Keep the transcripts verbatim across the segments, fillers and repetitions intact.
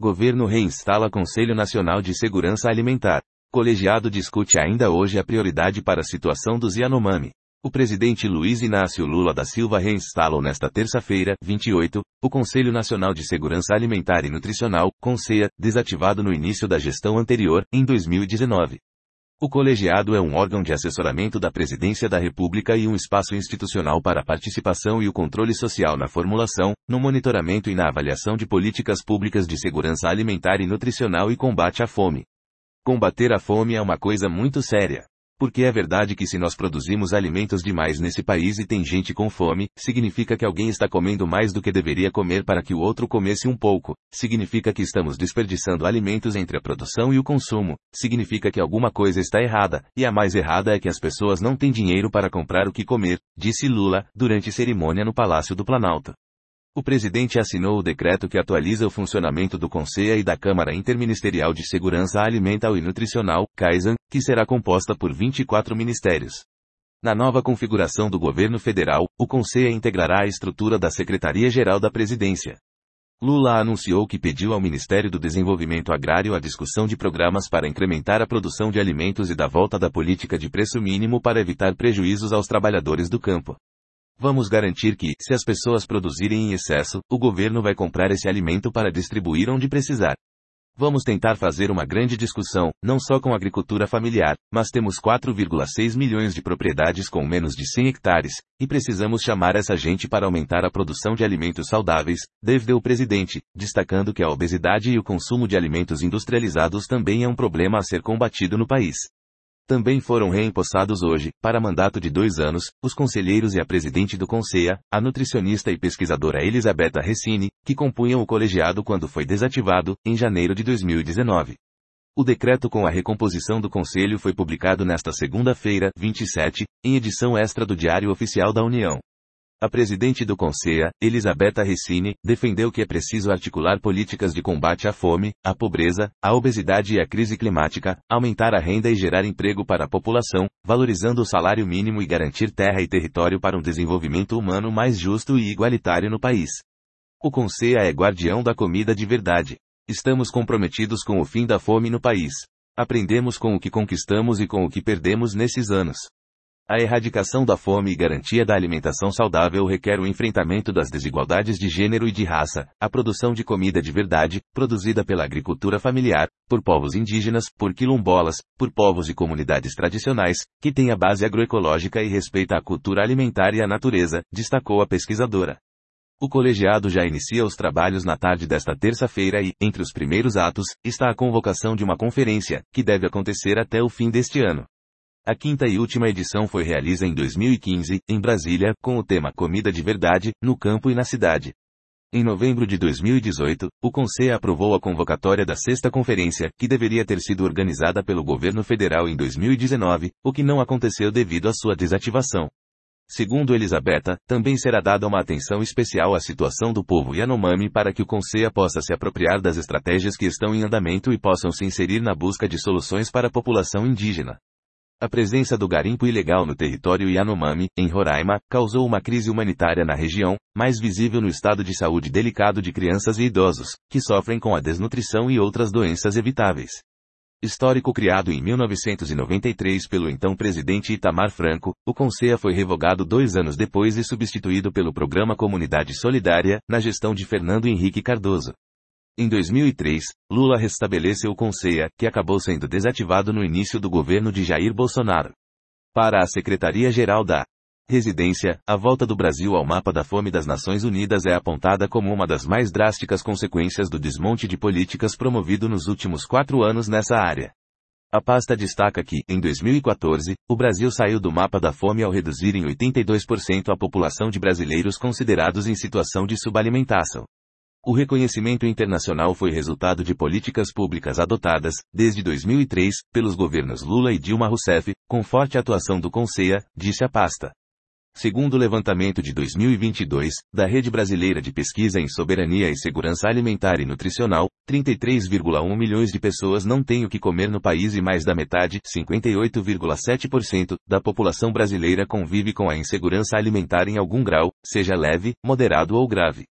Governo reinstala Conselho Nacional de Segurança Alimentar. Colegiado discute ainda hoje a prioridade para a situação dos Yanomami. O presidente Luiz Inácio Lula da Silva reinstalou nesta terça-feira, vinte e oito, o Conselho Nacional de Segurança Alimentar e Nutricional, CONSEA, desativado no início da gestão anterior, em dois mil e dezenove. O colegiado é um órgão de assessoramento da Presidência da República e um espaço institucional para a participação e o controle social na formulação, no monitoramento e na avaliação de políticas públicas de segurança alimentar e nutricional e combate à fome. Combater a fome é uma coisa muito séria. Porque é verdade que se nós produzimos alimentos demais nesse país e tem gente com fome, significa que alguém está comendo mais do que deveria comer para que o outro comesse um pouco, significa que estamos desperdiçando alimentos entre a produção e o consumo, significa que alguma coisa está errada, e a mais errada é que as pessoas não têm dinheiro para comprar o que comer, disse Lula, durante cerimônia no Palácio do Planalto. O presidente assinou o decreto que atualiza o funcionamento do CONSEA e da Câmara Interministerial de Segurança Alimentar e Nutricional, CAISAN, que será composta por vinte e quatro ministérios. Na nova configuração do governo federal, o CONSEA integrará a estrutura da Secretaria-Geral da Presidência. Lula anunciou que pediu ao Ministério do Desenvolvimento Agrário a discussão de programas para incrementar a produção de alimentos e da volta da política de preço mínimo para evitar prejuízos aos trabalhadores do campo. Vamos garantir que, se as pessoas produzirem em excesso, o governo vai comprar esse alimento para distribuir onde precisar. Vamos tentar fazer uma grande discussão, não só com a agricultura familiar, mas temos quatro vírgula seis milhões de propriedades com menos de cem hectares, e precisamos chamar essa gente para aumentar a produção de alimentos saudáveis, defendeu o presidente, destacando que a obesidade e o consumo de alimentos industrializados também é um problema a ser combatido no país. Também foram reempossados hoje, para mandato de dois anos, os conselheiros e a presidente do CONSEA, a nutricionista e pesquisadora Elisabetta Recini, que compunham o colegiado quando foi desativado, em janeiro de dois mil e dezenove. O decreto com a recomposição do conselho foi publicado nesta segunda-feira, vinte e sete, em edição extra do Diário Oficial da União. A presidente do CONSEA, Elisabetta Recini, defendeu que é preciso articular políticas de combate à fome, à pobreza, à obesidade e à crise climática, aumentar a renda e gerar emprego para a população, valorizando o salário mínimo e garantir terra e território para um desenvolvimento humano mais justo e igualitário no país. O CONSEA é guardião da comida de verdade. Estamos comprometidos com o fim da fome no país. Aprendemos com o que conquistamos e com o que perdemos nesses anos. A erradicação da fome e garantia da alimentação saudável requer o enfrentamento das desigualdades de gênero e de raça, a produção de comida de verdade, produzida pela agricultura familiar, por povos indígenas, por quilombolas, por povos e comunidades tradicionais, que tem a base agroecológica e respeita a cultura alimentar e a natureza, destacou a pesquisadora. O colegiado já inicia os trabalhos na tarde desta terça-feira e, entre os primeiros atos, está a convocação de uma conferência, que deve acontecer até o fim deste ano. A quinta e última edição foi realizada em dois mil e quinze, em Brasília, com o tema Comida de Verdade, no campo e na cidade. Em novembro de dois mil e dezoito, o CONSEA aprovou a convocatória da sexta conferência, que deveria ter sido organizada pelo governo federal em dois mil e dezenove, o que não aconteceu devido à sua desativação. Segundo Elisabetta, também será dada uma atenção especial à situação do povo Yanomami para que o CONSEA possa se apropriar das estratégias que estão em andamento e possam se inserir na busca de soluções para a população indígena. A presença do garimpo ilegal no território Yanomami, em Roraima, causou uma crise humanitária na região, mais visível no estado de saúde delicado de crianças e idosos, que sofrem com a desnutrição e outras doenças evitáveis. Histórico criado em mil novecentos e noventa e três pelo então presidente Itamar Franco, o CONSEA foi revogado dois anos depois e substituído pelo Programa Comunidade Solidária, na gestão de Fernando Henrique Cardoso. Em dois mil e três, Lula restabeleceu o CONSEA, que acabou sendo desativado no início do governo de Jair Bolsonaro. Para a Secretaria-Geral da Residência, a volta do Brasil ao mapa da fome das Nações Unidas é apontada como uma das mais drásticas consequências do desmonte de políticas promovido nos últimos quatro anos nessa área. A pasta destaca que, em dois mil e quatorze, o Brasil saiu do mapa da fome ao reduzir em oitenta e dois por cento a população de brasileiros considerados em situação de subalimentação. O reconhecimento internacional foi resultado de políticas públicas adotadas, desde dois mil e três, pelos governos Lula e Dilma Rousseff, com forte atuação do CONSEA, disse a pasta. Segundo o levantamento de dois mil e vinte e dois, da Rede Brasileira de Pesquisa em Soberania e Segurança Alimentar e Nutricional, trinta e três vírgula um milhões de pessoas não têm o que comer no país e mais da metade, cinquenta e oito vírgula sete por cento, da população brasileira convive com a insegurança alimentar em algum grau, seja leve, moderado ou grave.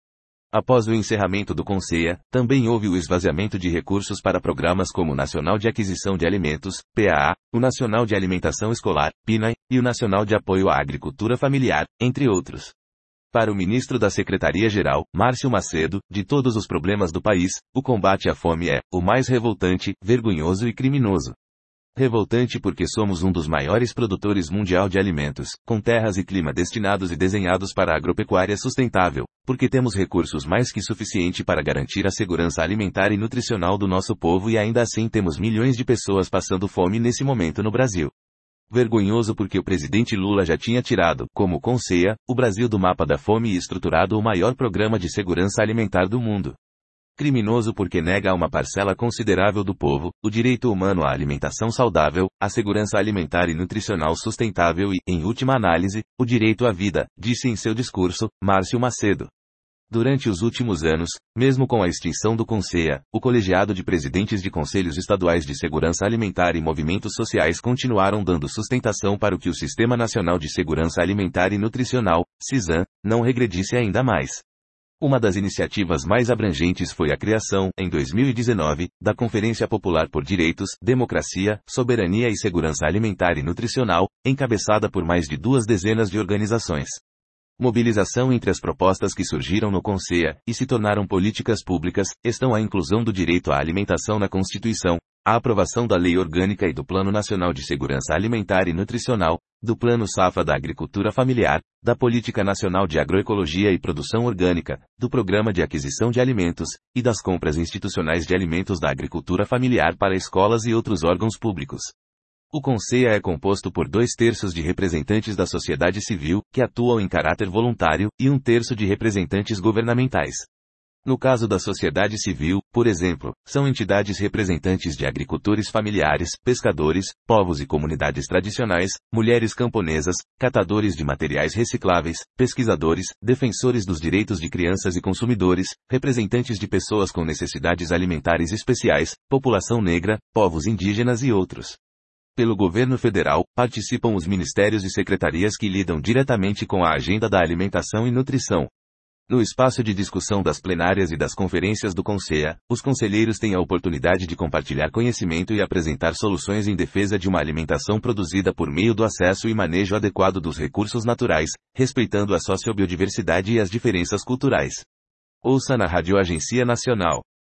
Após o encerramento do Conceia, também houve o esvaziamento de recursos para programas como o Nacional de Aquisição de Alimentos, P A A, o Nacional de Alimentação Escolar, P N A E, e o Nacional de Apoio à Agricultura Familiar, entre outros. Para o ministro da Secretaria-Geral, Márcio Macedo, de todos os problemas do país, o combate à fome é o mais revoltante, vergonhoso e criminoso. Revoltante porque somos um dos maiores produtores mundial de alimentos, com terras e clima destinados e desenhados para a agropecuária sustentável, porque temos recursos mais que suficiente para garantir a segurança alimentar e nutricional do nosso povo e ainda assim temos milhões de pessoas passando fome nesse momento no Brasil. Vergonhoso porque o presidente Lula já tinha tirado, como Conceia, o Brasil do mapa da fome e estruturado o maior programa de segurança alimentar do mundo. Criminoso porque nega a uma parcela considerável do povo o direito humano à alimentação saudável, à segurança alimentar e nutricional sustentável e, em última análise, o direito à vida, disse em seu discurso, Márcio Macedo. Durante os últimos anos, mesmo com a extinção do Conceia, o colegiado de presidentes de conselhos estaduais de segurança alimentar e movimentos sociais continuaram dando sustentação para o que o Sistema Nacional de Segurança Alimentar e Nutricional, SISAN, não regredisse ainda mais. Uma das iniciativas mais abrangentes foi a criação, em dois mil e dezenove, da Conferência Popular por Direitos, Democracia, Soberania e Segurança Alimentar e Nutricional, encabeçada por mais de duas dezenas de organizações. Mobilização entre as propostas que surgiram no Conceia e se tornaram políticas públicas, estão a inclusão do direito à alimentação na Constituição, a aprovação da Lei Orgânica e do Plano Nacional de Segurança Alimentar e Nutricional, do Plano Safra da Agricultura Familiar, da Política Nacional de Agroecologia e Produção Orgânica, do Programa de Aquisição de Alimentos, e das compras institucionais de alimentos da agricultura familiar para escolas e outros órgãos públicos. O Conceia é composto por dois terços de representantes da sociedade civil, que atuam em caráter voluntário, e um terço de representantes governamentais. No caso da sociedade civil, por exemplo, são entidades representantes de agricultores familiares, pescadores, povos e comunidades tradicionais, mulheres camponesas, catadores de materiais recicláveis, pesquisadores, defensores dos direitos de crianças e consumidores, representantes de pessoas com necessidades alimentares especiais, população negra, povos indígenas e outros. Pelo governo federal, participam os ministérios e secretarias que lidam diretamente com a agenda da alimentação e nutrição. No espaço de discussão das plenárias e das conferências do Conceia, os conselheiros têm a oportunidade de compartilhar conhecimento e apresentar soluções em defesa de uma alimentação produzida por meio do acesso e manejo adequado dos recursos naturais, respeitando a sociobiodiversidade e as diferenças culturais. Ouça na Rádio Agência Nacional.